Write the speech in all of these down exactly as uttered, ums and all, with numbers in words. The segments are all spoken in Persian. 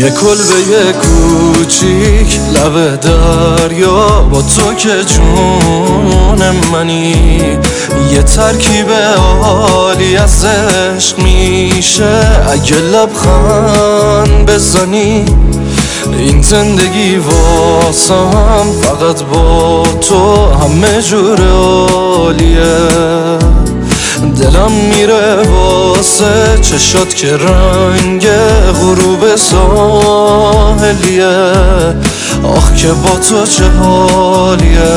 یه کلبه کوچیک لب دریا با تو که جون منی، یه ترکیب عالی از عشق میشه اگه لبخند بزنی. این زندگی واسم فقط با تو همه جور عالیه. دلم میره واسه چشات که رنگ غروب ساحلیه. آخ که با تو چه حالیه.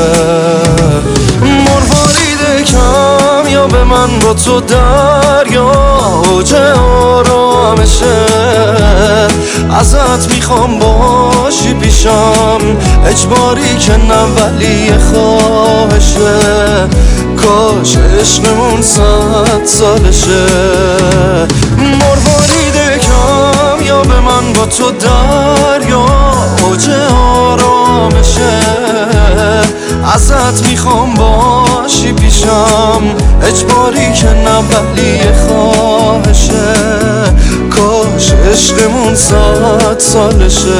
مروارید کم یا به من با تو دریا اوج آرامشه. ازت میخوام باشی پیشم اجباری که نه ولی خواهشه. کاش عشقمون صد سالشه. مروارید کم یا به من با تو دریا اوج آرامشه. ازت میخوام باشی پیشم اجباری که نه ولی خواهشه. کاش عشقمون صد سالشه.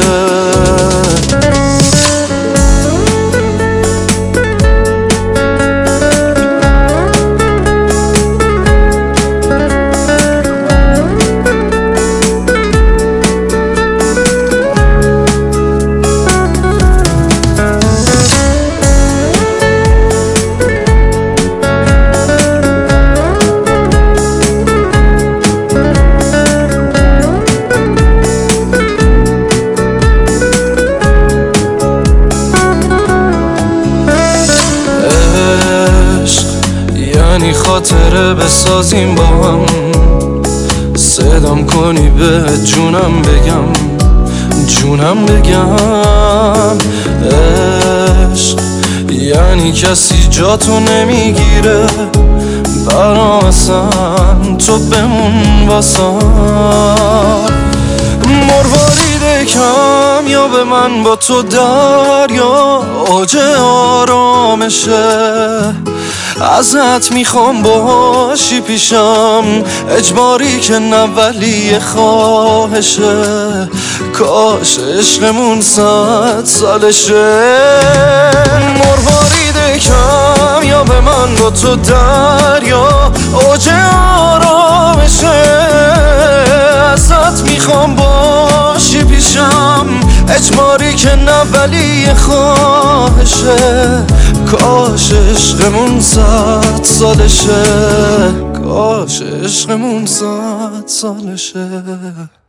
یعنی خاطره بسازیم با هم، صدام کنی به جونم بگم، جونم بگم. عشق یعنی کسی جاتو نمیگیره برام، اصلا تو بمون واسم. مروارید کم یا به من با تو دریا اوج آرامشه. ازت میخوام باشی پیشم اجباری که نه ولی خواهشه. کاش عشقمون صد سالشه. مروارید کم یا به من با تو دریا اوج آرامشه. ازت میخوام باشی پیشم اجباری که نه ولی خواهشه. کاش عشقمون صد سالشه. کاش عشقمون صد سالشه.